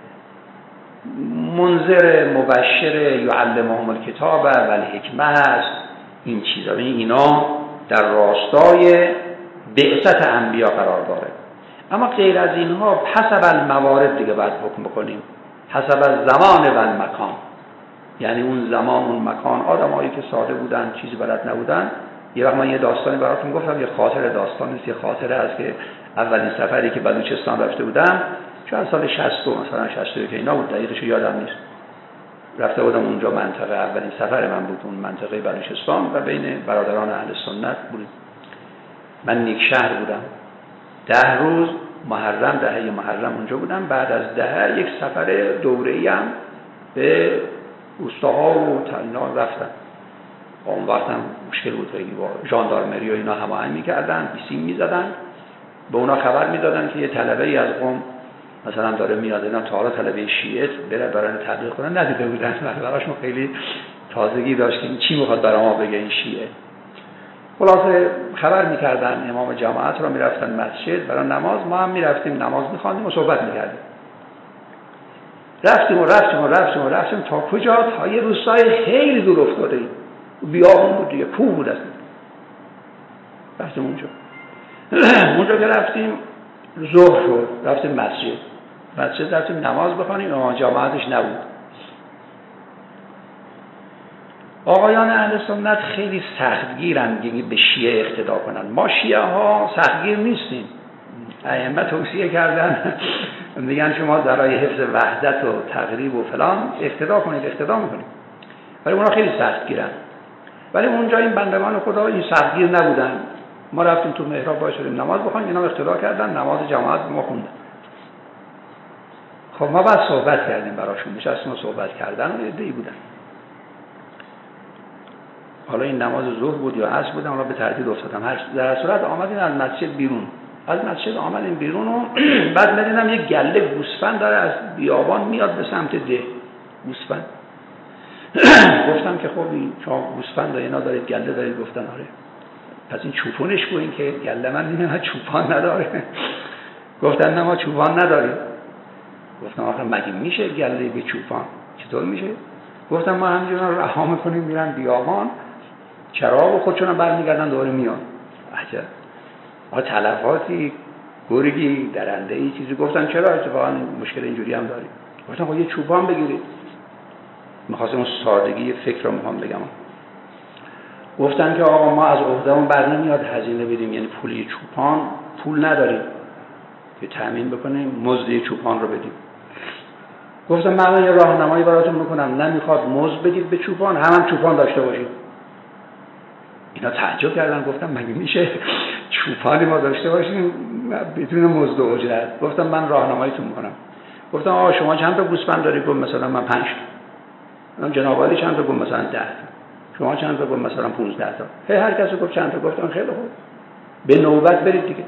منذر، مبشر، یعلمهم الکتاب و الحکمه است. این چیزا اینا در راستای بعثت انبیا قرار داره. اما غیر از اینها حسب الموارد دیگه باید حکم بکنیم، حسب الزمان و المکان. یعنی اون زمان، اون مکان، آدمایی که ساده بودن، چیزی بلد نبودن. یه وقت من یه داستانی براتون گفتم، یه خاطر داستان نیست، یه خاطره است که اولین سفری که بلوچستان رفته بودم، شاید سال شصت مثلا شصت که اینا بود، دقیقش یادم نیست. رفته بودم اونجا، منطقه اولین سفر من بود اون منطقه بلوچستان و بین برادران اهل سنت بود. من نیکشهر بودم. ده روز محرم، دهه محرم اونجا بودم. بعد از دهه یک سفر دوره‌ای هم به روستاها و تلنا رفتم. اون وقت هم مشکل بود خیلی، با ژاندارمری و اینا هماهنگ می‌کردن، بیسیم می‌زدن. به اونا خبر می‌دادن که یه طلبه‌ای از قم مثلا داره میاد، اینا تا حالا طلبه شیعه بره برای تبلیغ کنن ندیده بودن. براشون خیلی تازگی داشت که این چی میخواد برای ما بگه این شیعه. خلاصه خبر میکردن، امام جماعت رو میرفتن مسجد برای نماز، ما هم میرفتیم نماز میخواندیم و صحبت میکردیم. رفتیم و رفتیم و رفتیم و رفتیم تا کجا؟ تا یه روستای خیلی دور افتاده ایم، بیابون بود دیگه، کوه بود اصلا. رفتیم اونجا اونجا که رفتیم ظهر شد، رفتیم مسجد مسجد رفتیم نماز بخوانیم. امام جماعتش نبود. آقایان اهل سنت خیلی سختگیرن به شیعه اقتدا کنن. ما شیعه ها سختگیر نیستیم. ائمه توصیه کردن میگن شما برای حفظ وحدت و تقریب و فلان اقتدا کنید، اقتدا میکنید. ولی اونا خیلی سختگیرن. ولی اونجا این بندگان خدا این سختگیر نبودن. ما رفتیم تو محراب باید شدیم نماز بخونیم، اینا اقتدا کردن، نماز جماعت ما خوندن. خب ما بعد صحبت کردیم براشون، نشستیم و صحبت کردن و عده‌ای بودن. حالا این نماز ظهر بود یا عصر بود، اونا به تردید افتادم. هر در صورت آمدیم از مسجد بیرون. از مسجد آمدیم بیرون و بعد می‌دیدم یک گله گوسفند داره از بیابان میاد به سمت ده. گوسفند. گفتم که خب این شما گوسفند اینا دارید، گله دارید؟ گفتن آره. پس این چوپونش کو، این که گله من دیدم چوپان نداره. گفتن نه ما چوپان نداریم. گفتم آخه مگه میشه گله به چوپان؟ چطور میشه؟ گفتم ما همینجوری رها میکنیم میرن بیابان چراغ خودشون برمیگردن دوباره میان. عجب. ما تلفاتی گرگی درنده ای چیزی. گفتن چرا اتفاقا مشکل اینجوری هم داریم؟ گفتن خب یه چوپان بگیرید. می‌خواستم اون سادگی فکر رو میخوام بگم. گفتن که آقا ما از عهدهمون بر نمیاد هزینه بدیم، یعنی پولی چوپان پول نداریم که تامین بکنیم مزد چوپان رو بدیم. گفتم من یه راهنمایی براتون میکنم، نمیخواد مزد بدید به چوپان، هم هم چوپان داشته باشید. اینا تعجب کردن، گفتم مگه میشه چوپانی ما داشته باشیم بدون مزد و اجرت؟ گفتم من راهنماییتون میکنم. گفتم آقا شما چند تا گوسفند دارید؟ گفت مثلا من پنج تا. جناب عالی چند تا؟ گفت مثلا ده تا. شما چند تا؟ گفت مثلا پانزده تا. هر کسی گفت چند تا. گفتم خیلی خوب، به نوبت برید دیگه،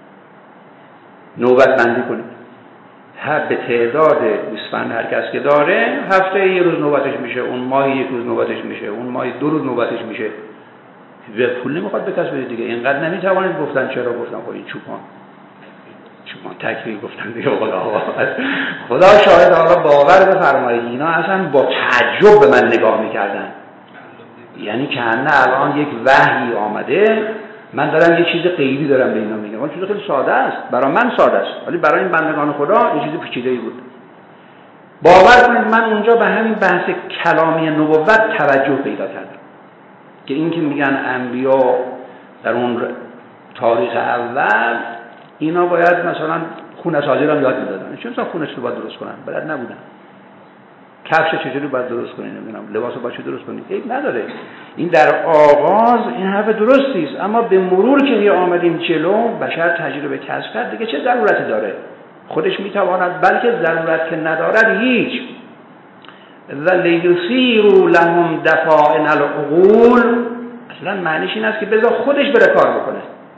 نوبت بندی کنید. هر به تعداد گوسفند هر کس که داره هفته یه روز نوبتش میشه، اون ماهی یک روز نوبتش میشه، اون ماهی دو روز نوبتش میشه. به پول نمیخواد به کس بده دیگه. اینقدر نمیتوانید. گفتن چرا؟ گفتم خب این چوپان چوپان تکفیر. گفتن دیگه خدا خدا شاهد، حالا باور بفرمایید اینا اصلا با تعجب به من نگاه میکردن، یعنی که نه الان یک وحی آمده من دارم یه چیز غیبی دارم به اینا میگم. اون چیز خیلی ساده است، برای من ساده است ولی برای این بندگان خدا یه چیز پیچیده‌ای بود. باور کنید من اونجا به همین بحث کلامی نبوت توجه پیدا کردم که این که میگن انبیا در اون تاریخ اول اینا باید مثلا خونه سازی رو یاد میدادن. چون مثلا خونش رو باید درست کنن، بلد نبودن. کفش چجوری باید درست کنین، نمیدونم لباسو باید چه درست کنین، عیب نداره. این در آغاز این حرف درستی است، اما به مرور که هی آمدیم جلو بشر تجربه کسب کرد دیگه چه ضرورتی داره؟ خودش میتواند، بلکه ضرورت که ندارد هیچ. و لیثیروا لهم دفائن العقول، اصلا معنیش این است که بذار خودش بره کار بکنه.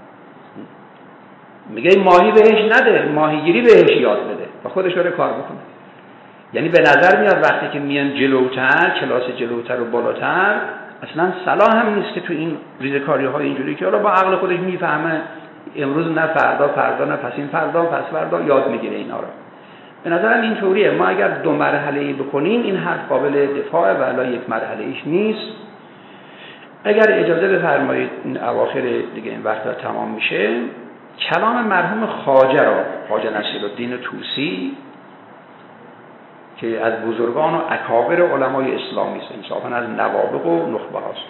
میگه ماهی بهش نده، ماهیگیری بهش یاد بده و خودش بره کار بکنه. یعنی به نظر میاد وقتی که میان جلوتر، کلاس جلوتر و بالاتر، اصلا صلاح هم نیست که تو این ریزکاری های اینجوری که حالا با عقل خودش میفهمه امروز نه فردا، فردا نه پس این فردا، پس فردا یاد میگیره اینا رو. به نظرم اینطوریه. ما اگر دو مرحله‌ای بکنیم این حرف قابل دفاع و الا یک مرحله ایش نیست. اگر اجازه بفرمایید این اواخر دیگه این وقت تمام میشه، کلام مرحوم خواجه را، خواجه نصیرالدین طوسی که از بزرگان و اکابر علمای اسلامی است، انصافا از نوابغ و نخبه هاست.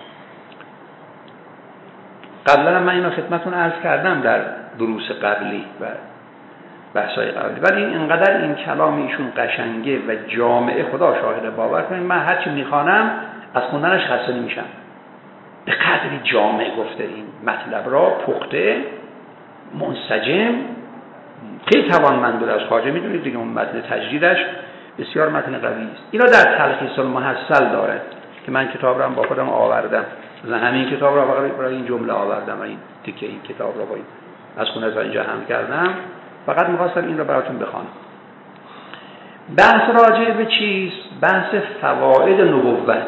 قبلا من اینو خدمتتون عرض کردم در دروس قبلی و بحثای قبلی، ولی اینقدر این کلام ایشون قشنگه و جامعه، خدا شاهد، باور کنید من هرچی میخوانم از خوندنش خسته نمیشم. به قدری جامعه گفته این مطلب را، پخته، منسجم، خیلی توانمند از خواجه. میدونید دیگه اون متن تجدیدش بسیار متن قوی است. اینا در تلخیص المحصل داره که من کتاب رو هم با خودم آوردم. مثلا همین کتاب رو برای این جمله آوردم و این تیکه این کتاب رو با این از خونه تا اینجا هم کردم. فقط می‌خواستم این رو براتون بخوانم. بحث راجع به چیست؟ بحث فواید نبوت،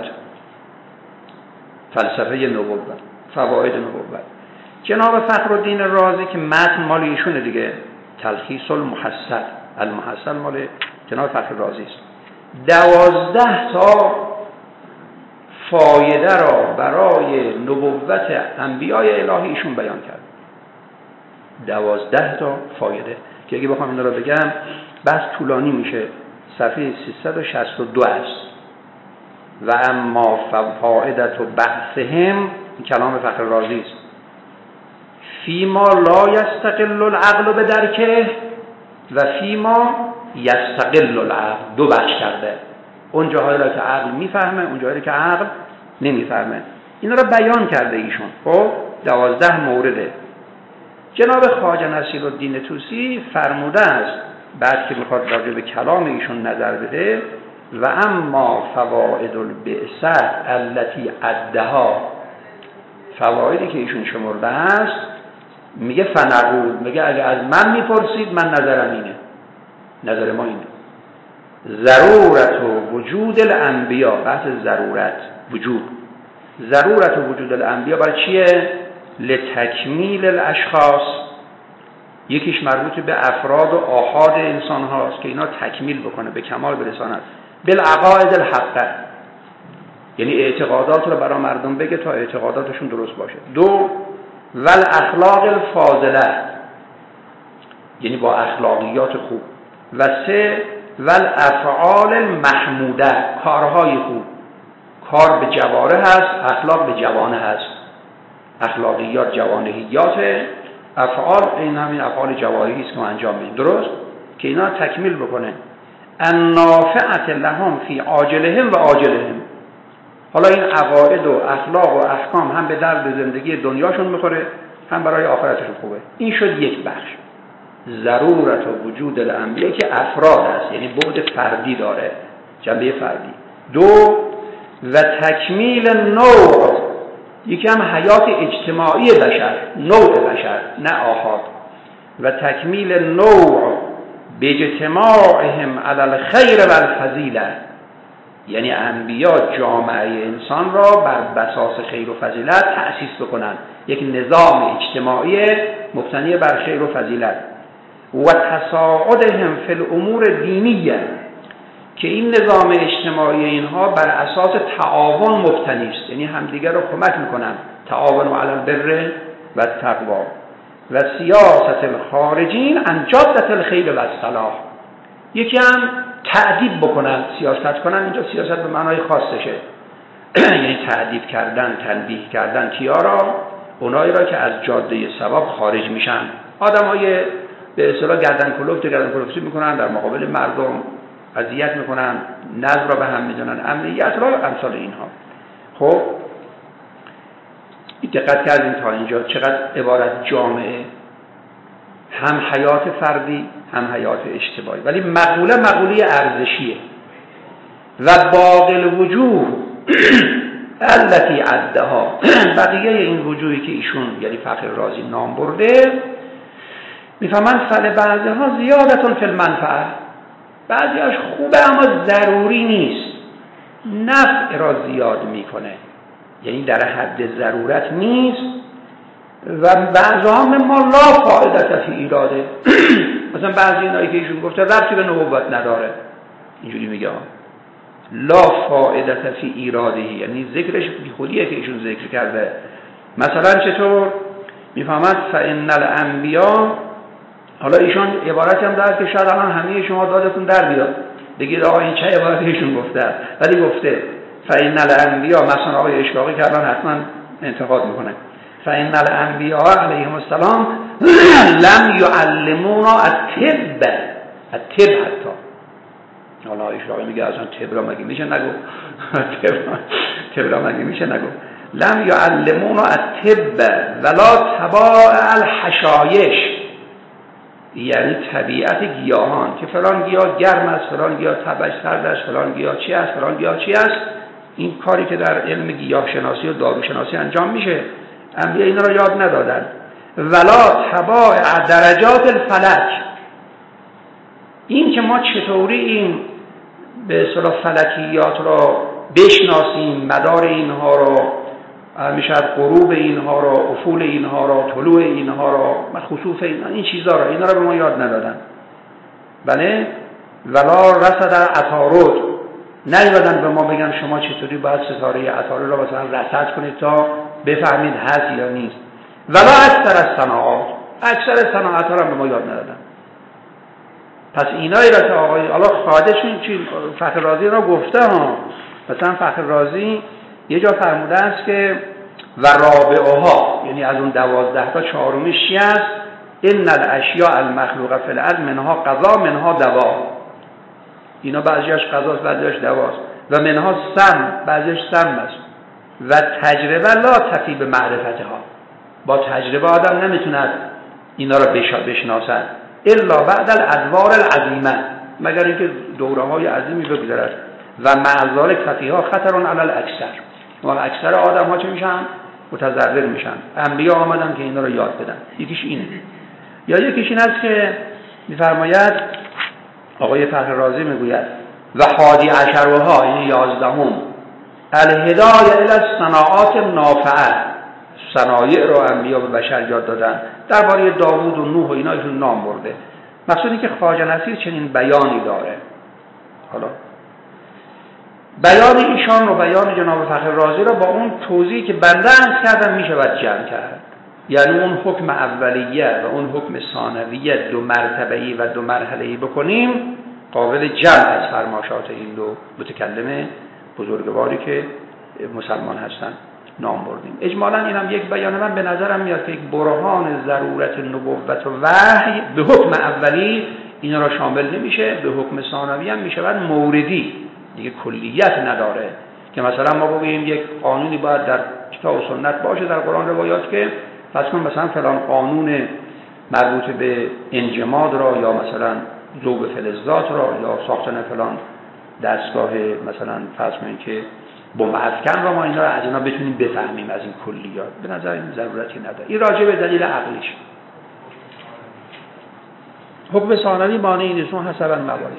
فلسفه نبوت، فواید نبوت. جناب فخرالدین رازی که متن مال ایشونه دیگه، تلخیص المحصل، المحصل مال جناب فخر رازی است. دوازده تا فایده را برای نبوت انبیای الهی ایشون بیان کرد. دوازده تا فایده که اگه بخوام این رو بگم بس طولانی میشه. صفحه سیصد و شصت و دو است. و اما فوائدت و بحثهم، این کلام فخر رازی است، فیما لا یستقل العقل بدرکه و فیما یستقل العقل. دو بخش کرده، اون جاهایی را که عقل میفهمه، اون جاهایی که عقل نمیفهمه. اینا را بیان کرده ایشون. خب دوازده مورده. جناب خواجه نصیرالدین طوسی فرموده است بعد که میخواد راجع به کلام ایشون نظر بده، و اما فوائد البعثه التي عدها، فوایدی که ایشون شمرده است، میگه فنقول، میگه اگه از من میپرسید من نظرم اینه، نظر ما اینه. ضرورت و وجود الانبیا، بحث ضرورت وجود، ضرورت و وجود الانبیا برای چیه؟ لتکمیل الاشخاص، یکیش مربوط به افراد و آحاد انسان هاست که اینا تکمیل بکنه، به کمال برساند. بالعقائد الحقه، یعنی اعتقادات رو برای مردم بگه تا اعتقاداتشون درست باشه. دو، والاخلاق الفاضله، یعنی با اخلاقیات خوب. و سه، والافعال المحموده، کارهای خوب. کار به جواره هست، اخلاق به جوانه هست. اخلاقیات جوانهیات، افعال این همین افعال جوارحی است که ما انجام میدیم، درست؟ که اینا تکمیل بکنه. النافعه لهم فی عاجلهم و آجلهم. حالا این عقاید و اخلاق و احکام هم به درد زندگی دنیاشون میخوره، هم برای آخرتشون خوبه. این شد یک بخش. ضرورت و وجود الانبیاء که افراد است، یعنی بعد فردی داره، جنبه فردی. دو، و تکمیل نوع، یکی هم حیات اجتماعی بشر، نوع بشر نه آحاد. و تکمیل نوع باجتماعهم علی الخیر و الفضیله، یعنی انبیا جامعه انسان را بر بساس خیر و فضیلت تأسیس بکنن، یک نظام اجتماعی مبتنی بر خیر و فضیلت. و تصاعدهم فی الامور دینیه، که این نظام اجتماعی اینها بر اساس تعاون مبتنی است، یعنی همدیگر رو کمک میکنن. تعاون علی البر و التقوا. و سیاست الخارجین عن جاده الخیر و الصلاح، یکی هم تعدیب بکنن، سیاست کنن. اینجا سیاست به معنای خاصشه، یعنی تعدیب کردن، تنبیه کردن کیا را؟ اونایی را که از جاده ثواب خارج میشن. آدمای به اصطلاح گردن کلفت گردن کلفتی میکنن، در مقابل مردم اذیت میکنن، نظم را به هم میزنن، امنیت را، امثال اینها. خب دقت کردین تا اینجا چقدر عبارت جامعه، هم حیات فردی هم حیات اجتماعی، ولی مقوله مقوله ارزشیه. و باقی الوجوه التي عدها، بقیه این وجوهی که ایشون یعنی فخر رازی نام برده، میفهمن فل بعضها زیادتون فی المنفعه، بعضیاش خوبه اما ضروری نیست، نفع را زیاد میکنه، یعنی در حد ضرورت نیست. و بعضها ما لا فائدت فی ایراده، مثلا بعضی اینایی که ایشون گفته ربطی به نبوت نداره، اینجوری میگه لا فائدت فی ایراده، یعنی ذکرش بی خودیه که ایشون ذکر کرده. مثلا چطور میفهمد فإن الانبیاء، حالا ایشون عبارتی هم داره که شاید الان همه شما دادتون در بیاد بگید آقا این چه عبارتی ایشون گفته، ولی گفته فإن الانبیاء، مثلا آقای اشراقی که الان حتما انتقاد میکنه، فإن الانبیاء علیهم السلام لم یعلمونا الطب، الطب حتی. حالا اشراقی میگه اصلا طب را مگه میشه نگو، طب را مگه میشه نگو. لم یعلمونا الطب ولا طبائع الحشایش، یعنی طبیعت گیاهان، که فلان گیاه گرم است، فلان گیاه طبعش سرد است، فلان گیاه چی است، فلان گیاه چی است. این کاری که در علم گیاه شناسی و دارو شناسی انجام میشه، انبیا اینا را یاد ندادن. ولا طبائع درجات الفلک، این که ما چطوری این به اصطلاح فلکیات را بشناسیم، مدار اینها را، میشه غروب اینها را، افول اینها را، طلوع اینها را، خسوف اینها، این چیزا را، اینا را به ما یاد ندادن. بله. ولا رصد عطارد، نیومدن به ما بگن شما چطوری باید ستاره عطارد را مثلا رصد کنید تا بفهمید هست یا نیست. ولا اکثر از صناعات، اکثر صناعات را به ما یاد ندادن. پس اینایی را که آقای حالا خادشون چی فخر رازی را گفته ها، مثلا فخر رازی یه جا فرموده است که و رابعها، یعنی از اون دوازده تا چهارمیش چی است؟ ان الاشیاء المخلوقه فی الارض منها قضا منها دوا، اینا بعضیش قضاست بعضیش دواست. و منها سم، بعضیش سم است. و تجربه لا تفی به معرفتها، با تجربه آدم نمیتوند اینا را بشناسد الا بعد الادوار العظیمه، مگر اینکه دوره‌های عظیمی بگذرد. و مع ذلک فیها خطر علی الاکثر، و اکثر آدم ها چه میشن؟ متضرر میشن. انبیا آمدن که اینا رو یاد بدن. یکیش اینه. یا یکیش این است که میفرماید آقای فخر رازی میگوید و حادی عشرها، یعنی یازدهم، الهدایه الی الصناعات النافعه، صنایع رو انبیا به بشر یاد دادن. درباره داوود و نوح و اینا ایشون نام برده. مقصودی که خواجه نصیر چنین بیانی داره. حالا بیان ایشان و بیان جناب فخر رازی را با اون توضیحی که بنده عرض کردم میشه باید جمع کرد. یعنی اون حکم اولیه و اون حکم ثانویه دو مرتبه‌ای و دو مرحله‌ای بکنیم قابل جمع از فرمایشات این دو متکلم بزرگواری که مسلمان هستن نام بردیم. اجمالاً اینم یک بیان من به نظرم میاد که یک برهان ضرورت نبوت و وحی به حکم اولی اینا را شامل نمیشه، به حکم ثانوی هم میشود موردی، دیگه کلیت نداره که مثلا ما بگیم یک قانونی باید در کتاب و سنت باشه در قرآن روایات که فرض کن مثلا فلان قانون مربوط به انجماد را یا مثلا ذوب فلزات را یا ساختن فلان دستگاه مثلا فرض کنید که بمب افکن را ما اینا را از اینا بتونیم بفهمیم از این کلیات، به نظر این ضرورتی نداره. این راجع به دلیل عقلیش. حکم ثانوی مانعی نیست، اون حسب الموارد.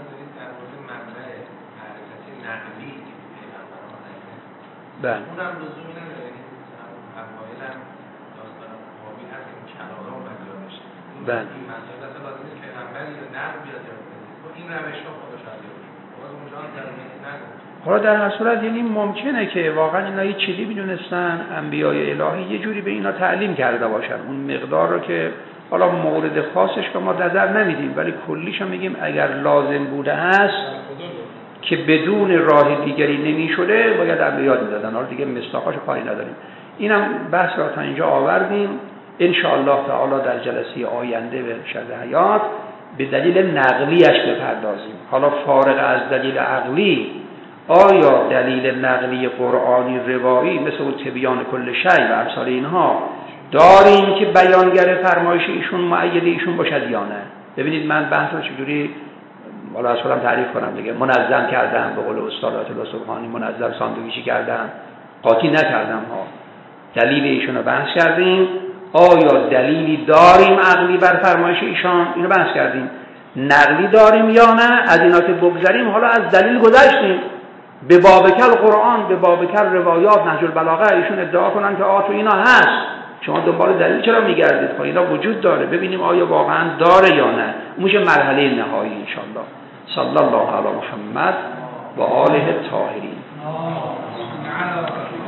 بله. اونم لزومی نداره اوایل هم داستان قابل هست که کلارا مطرح بشه. بله. این مسائل اصلا لازم نیست پیغمبری یا نقل بیاد یا با این روش ها خودش عادی باشه. باز اونجا هم ضرورتی نداره. حالا در هر صورت یعنی ممکنه که واقعا اینا یه چیزی میدونستن انبیای الهی یه جوری به اینا تعلیم کرده باشن اون مقدار رو که حالا مورد خاصش که ما نظر نمیدیم ولی کلیش هم میگیم اگر لازم بوده است که بدون راه دیگری نمیشده باید انبیا میدادن. حالا دیگه مصداقاشو کاری نداریم. اینم بحث را تا اینجا آوردیم. ان شاء الله تعالی در جلسه آینده به شرح حیات به دلیل نقلیش بپردازیم. حالا فارغ از دلیل عقلی آیا دلیل نقلی قرآنی روایی مثل اون تبیان کل شیء و امثال اینها داریم که بیانگر فرمایش ایشون مؤید ایشون باشد یا نه؟ ببینید من بحث رو چجوری حالا از خودم تعریف کنم دیگه منظم کردم، به قول استاد آیت الله سبحانی منظم ساندویچی کردم، قاطی نکردم ها. دلیل ایشون رو بحث کردیم. آیا دلیلی داریم عقلی بر فرمایش ایشان؟ اینو بحث کردیم. نقلی داریم یا نه؟ از اینا که بگذریم حالا از دلیل گذشتیم. به بابکل قرآن، به بابکل روایات، نهج البلاغه ایشون ادعا کنن که آ تو اینا هست. شما دنبال دلیل چرا میگردید؟ خب اینا وجود داره. ببینیم آیا واقعا داره یا نه. میشه مرحله نهایی ان شاء الله. صلی الله علی محمد و آله الطاهرین.